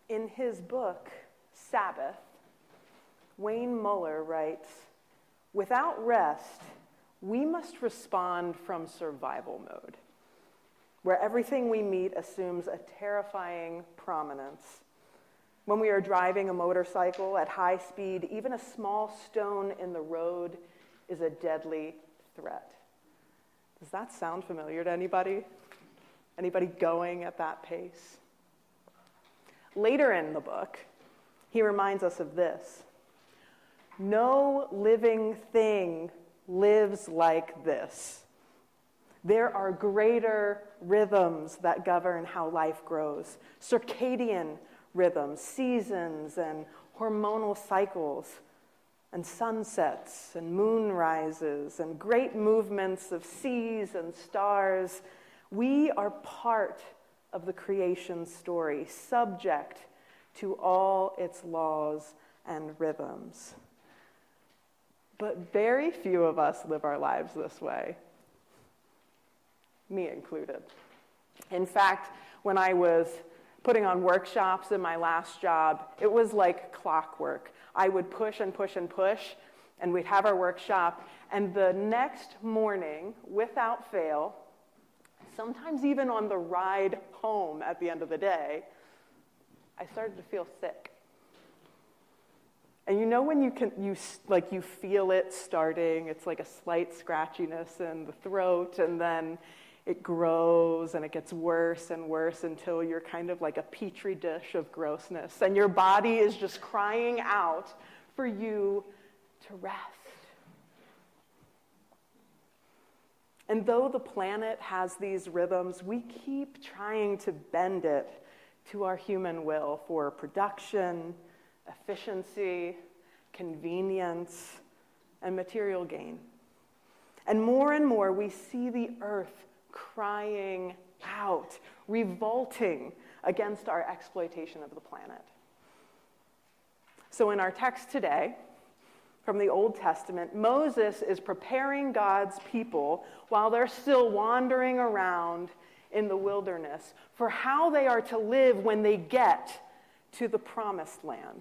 In his book, Sabbath, Wayne Muller writes, "Without rest, we must respond from survival mode, where everything we meet assumes a terrifying prominence. When we are driving a motorcycle at high speed, even a small stone in the road is a deadly threat." Does that sound familiar to anybody? Anybody going at that pace? Later in the book, he reminds us of this: "No living thing lives like this. There are greater rhythms that govern how life grows, circadian rhythms, seasons and hormonal cycles, and sunsets and moon rises and great movements of seas and stars. We are part of the creation story, subject to all its laws and rhythms. But very few of us live our lives this way, me included. In fact, when I was putting on workshops in my last job, it was like clockwork. I would push and push and push, and we'd have our workshop, and the next morning, without fail, sometimes even on the ride home at the end of the day, I started to feel sick. And you know when you feel it starting, it's like a slight scratchiness in the throat, and then it grows and it gets worse and worse until you're kind of like a petri dish of grossness, and your body is just crying out for you to rest. And though the planet has these rhythms, we keep trying to bend it to our human will for production, efficiency, convenience, and material gain. And more we see the earth crying out, revolting against our exploitation of the planet. So in our text today, from the Old Testament, Moses is preparing God's people while they're still wandering around in the wilderness for how they are to live when they get to the promised land.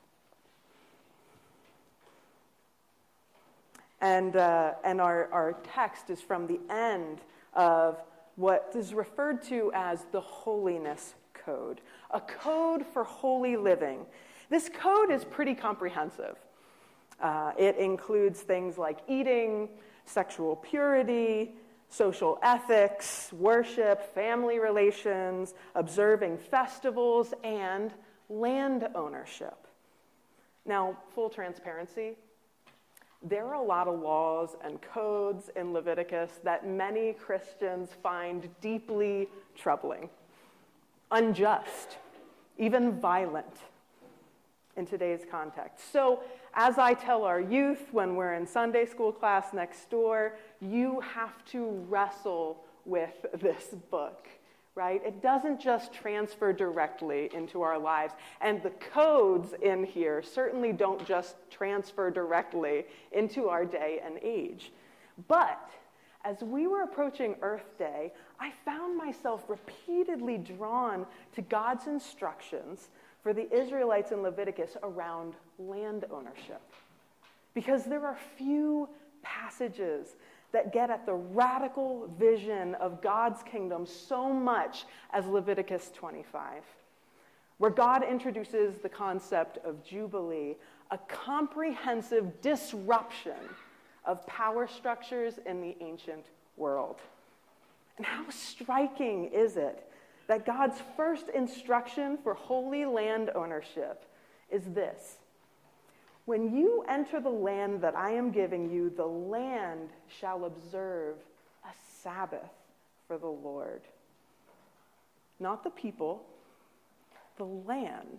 And our text is from the end of what is referred to as the Holiness Code, a code for holy living. This code is pretty comprehensive. It includes things like eating, sexual purity, social ethics, worship, family relations, observing festivals, and land ownership. Now, full transparency, there are a lot of laws and codes in Leviticus that many Christians find deeply troubling, unjust, even violent in today's context. So, as I tell our youth when we're in Sunday school class next door, you have to wrestle with this book, right? It doesn't just transfer directly into our lives. And the codes in here certainly don't just transfer directly into our day and age. But as we were approaching Earth Day, I found myself repeatedly drawn to God's instructions for the Israelites in Leviticus around land ownership. Because there are few passages that get at the radical vision of God's kingdom so much as Leviticus 25, where God introduces the concept of Jubilee, a comprehensive disruption of power structures in the ancient world. And how striking is it that God's first instruction for holy land ownership is this: when you enter the land that I am giving you, the land shall observe a Sabbath for the Lord. Not the people, the land.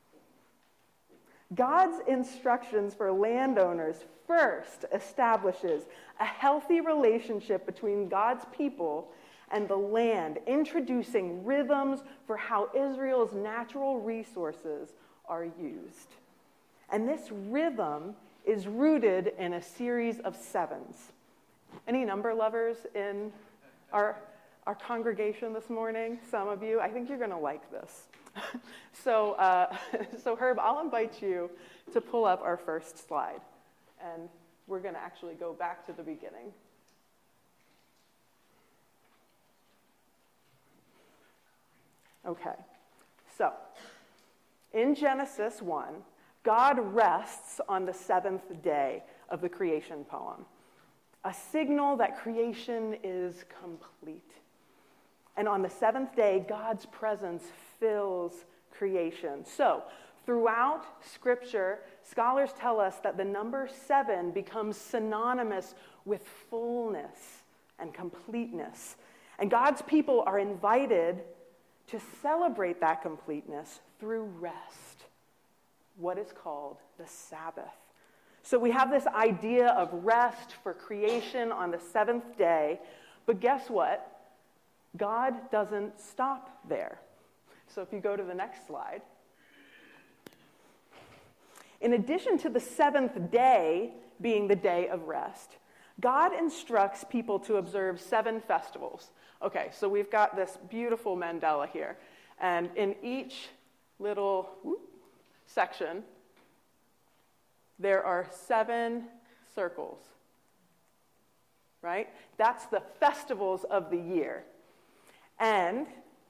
God's instructions for landowners first establishes a healthy relationship between God's people and the land, introducing rhythms for how Israel's natural resources are used. And this rhythm is rooted in a series of sevens. Any number lovers in our congregation this morning? Some of you. I think you're going to like this. So Herb, I'll invite you to pull up our first slide. And we're going to actually go back to the beginning. Okay, so in Genesis 1, God rests on the seventh day of the creation poem, a signal that creation is complete. And on the seventh day, God's presence fills creation. So, throughout Scripture, scholars tell us that the number 7 becomes synonymous with fullness and completeness. And God's people are invited to celebrate that completeness through rest, what is called the Sabbath. So we have this idea of rest for creation on the seventh day, but guess what? God doesn't stop there. So if you go to the next slide. In addition to the seventh day being the day of rest, God instructs people to observe 7 festivals. Okay, so we've got this beautiful mandala here, and in each little section, there are 7 circles, right? That's the festivals of the year. And,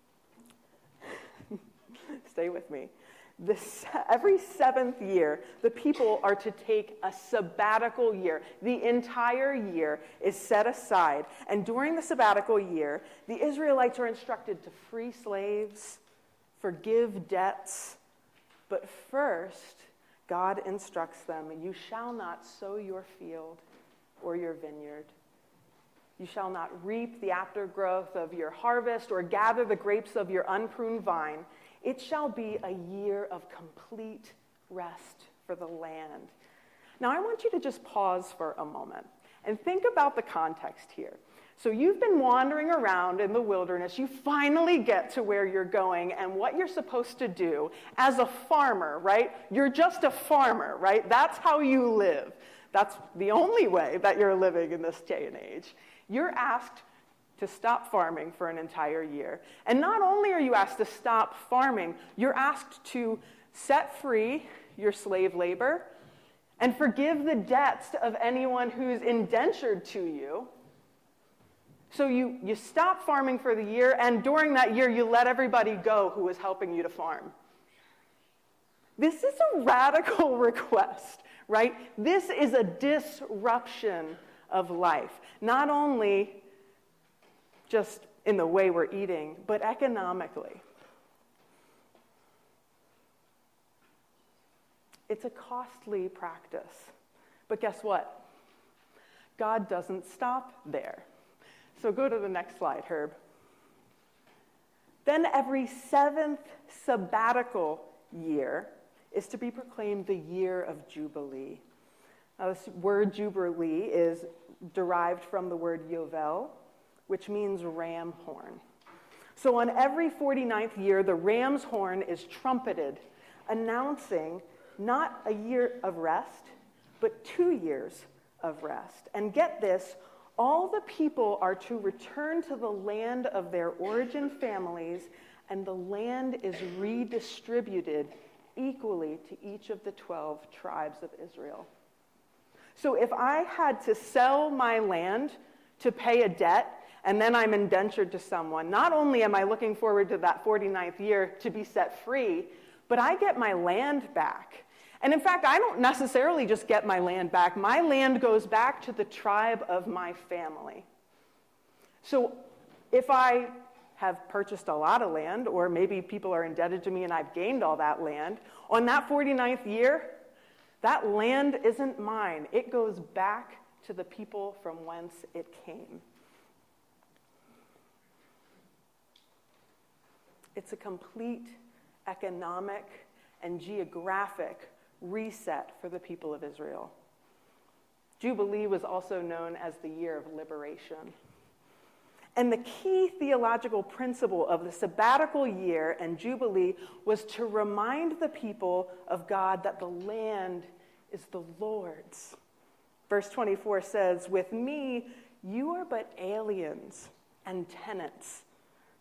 stay with me, every 7th year, the people are to take a sabbatical year. The entire year is set aside. And during the sabbatical year, the Israelites are instructed to free slaves, forgive debts. But first, God instructs them, you shall not sow your field or your vineyard. You shall not reap the aftergrowth of your harvest or gather the grapes of your unpruned vine. It shall be a year of complete rest for the land. Now, I want you to just pause for a moment and think about the context here. So you've been wandering around in the wilderness. You finally get to where you're going and what you're supposed to do as a farmer, right? You're just a farmer, right? That's how you live. That's the only way that you're living in this day and age. You're asked to stop farming for an entire year. And not only are you asked to stop farming, you're asked to set free your slave labor and forgive the debts of anyone who's indentured to you. So you stop farming for the year, and during that year, you let everybody go who was helping you to farm. This is a radical request, right? This is a disruption of life. Not only just in the way we're eating, but economically. It's a costly practice. But guess what? God doesn't stop there. So go to the next slide, Herb. Then every 7th sabbatical year is to be proclaimed the year of Jubilee. Now, this word Jubilee is derived from the word Yovel, which means ram horn. So on every 49th year, the ram's horn is trumpeted, announcing not a year of rest, but 2 years of rest. And get this, all the people are to return to the land of their origin families, and the land is redistributed equally to each of the 12 tribes of Israel. So if I had to sell my land to pay a debt, and then I'm indentured to someone, not only am I looking forward to that 49th year to be set free, but I get my land back. And in fact, I don't necessarily just get my land back. My land goes back to the tribe of my family. So if I have purchased a lot of land, or maybe people are indebted to me and I've gained all that land, on that 49th year, that land isn't mine. It goes back to the people from whence it came. It's a complete economic and geographic reset for the people of Israel. Jubilee was also known as the year of liberation. And the key theological principle of the sabbatical year and Jubilee was to remind the people of God that the land is the Lord's. Verse 24 says, "With me, you are but aliens and tenants,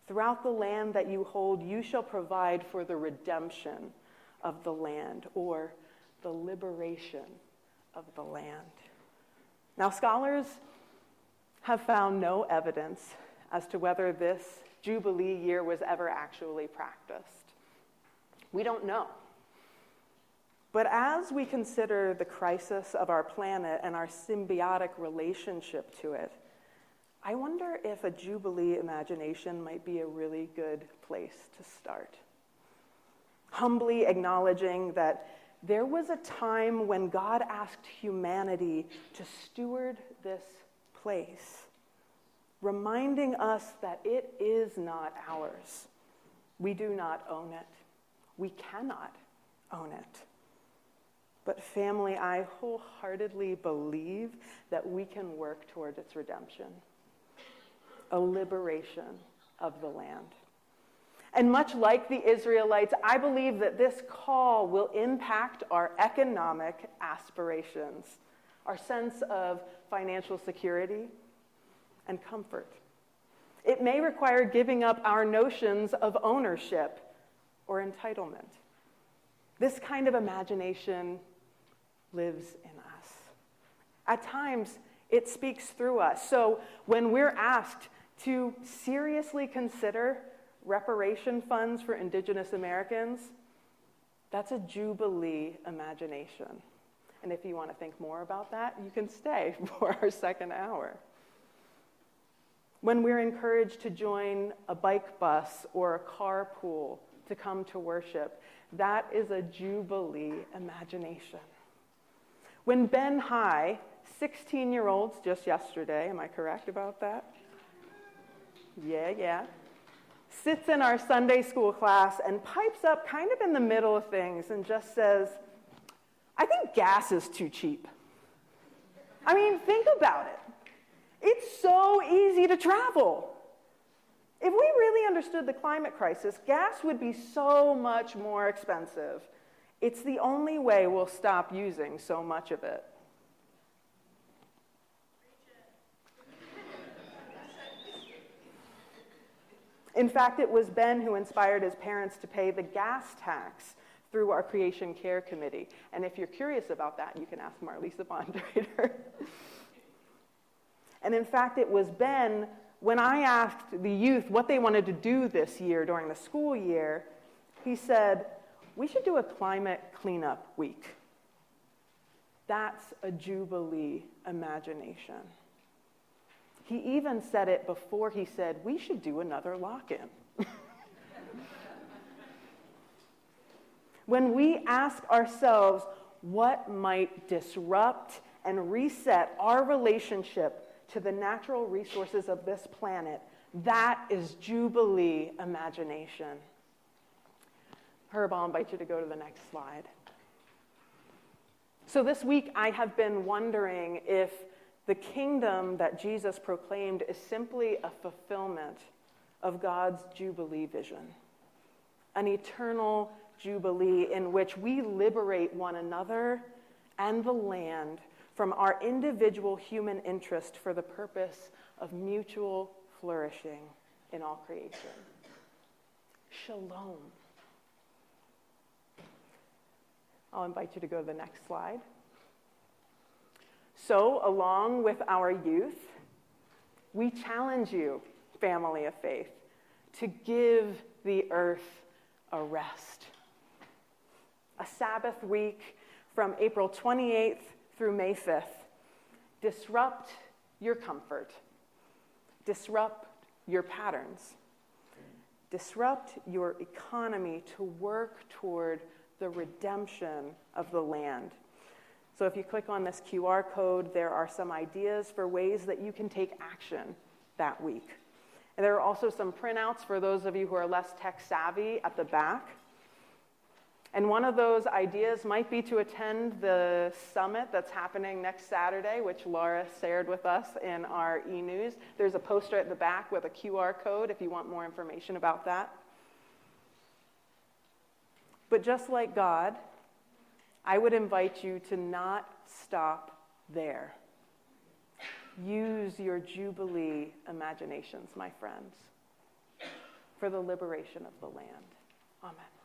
Throughout the land that you hold, you shall provide for the redemption of the land, or the liberation of the land. Now, scholars have found no evidence as to whether this Jubilee year was ever actually practiced. We don't know. But as we consider the crisis of our planet and our symbiotic relationship to it, I wonder if a Jubilee imagination might be a really good place to start. Humbly acknowledging that there was a time when God asked humanity to steward this place, reminding us that it is not ours. We do not own it. We cannot own it. But family, I wholeheartedly believe that we can work towards its redemption, a liberation of the land. And much like the Israelites, I believe that this call will impact our economic aspirations, our sense of financial security and comfort. It may require giving up our notions of ownership or entitlement. This kind of imagination lives in us. At times, it speaks through us. So when we're asked to seriously consider reparation funds for Indigenous Americans, that's a Jubilee imagination. And if you want to think more about that, you can stay for our second hour. When we're encouraged to join a bike bus or a carpool to come to worship, that is a Jubilee imagination. When Ben High, 16-year-olds just yesterday, am I correct about that? Yeah. Sits in our Sunday school class and pipes up kind of in the middle of things and just says, I think gas is too cheap. I mean, think about it. It's so easy to travel. If we really understood the climate crisis, gas would be so much more expensive. It's the only way we'll stop using so much of it. In fact, it was Ben who inspired his parents to pay the gas tax through our Creation Care Committee. And if you're curious about that, you can ask Marlisa Bondrader. And in fact, it was Ben, when I asked the youth what they wanted to do this year during the school year, he said, we should do a climate cleanup week. That's a Jubilee imagination. He even said it before he said, we should do another lock-in. When we ask ourselves what might disrupt and reset our relationship to the natural resources of this planet, that is Jubilee imagination. Herb, I'll invite you to go to the next slide. So this week I have been wondering if the kingdom that Jesus proclaimed is simply a fulfillment of God's Jubilee vision, an eternal Jubilee in which we liberate one another and the land from our individual human interest for the purpose of mutual flourishing in all creation. Shalom. I'll invite you to go to the next slide. So, along with our youth, we challenge you, family of faith, to give the earth a rest. A Sabbath week from April 28th through May 5th. Disrupt your comfort. Disrupt your patterns. Disrupt your economy to work toward the redemption of the land. So if you click on this QR code, there are some ideas for ways that you can take action that week. And there are also some printouts for those of you who are less tech savvy at the back. And one of those ideas might be to attend the summit that's happening next Saturday, which Laura shared with us in our e-news. There's a poster at the back with a QR code if you want more information about that. But just like God, I would invite you to not stop there. Use your Jubilee imaginations, my friends. for the liberation of the land. Amen.